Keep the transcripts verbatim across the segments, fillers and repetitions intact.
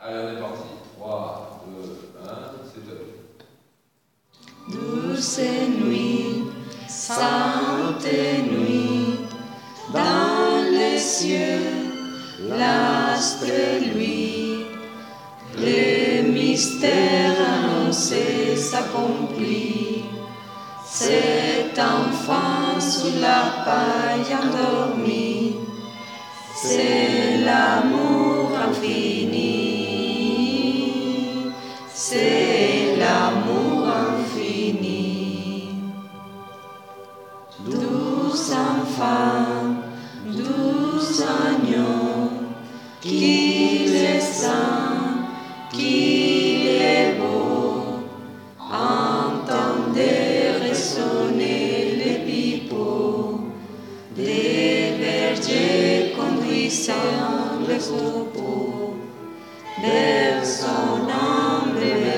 Allez, on est parti. trois, deux, un, c'est top. Douce nuit, sainte nuit, dans les cieux, l'astre lui, le mystère annoncé s'accomplit. Cet enfant sous la paille endormi, c'est l'amour infini, c'est l'amour infini. Douce enfant, douce agneau, qu'il est saint, qu'il est beau, entendez résonner les pipeaux des bergers conduisant les troupeaux vers son humble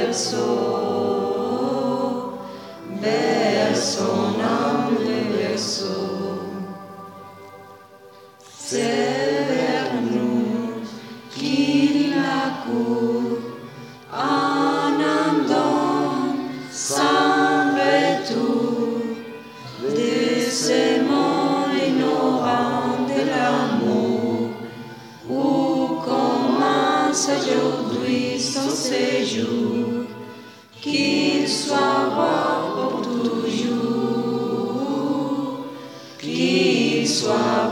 berceau, vers son humble berceau. C'est vers nous qu'il accourt en un don sans retour de ce monde ignorant de l'amour, où commence aujourd'hui son séjour, qu'il soit roi pour toujours, qu'il soit